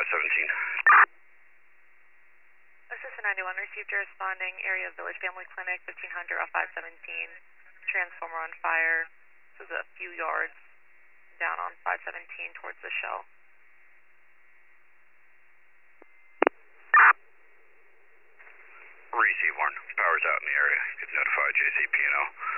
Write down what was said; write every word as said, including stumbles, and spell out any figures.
five seventeen. Assistant ninety-one received a responding area of Village Family Clinic, fifteen hundred off five seventeen. Transformer on fire. This is a few yards down on five seventeen towards the shell. Receive one. Power's out in the area. Could notify J C P and O.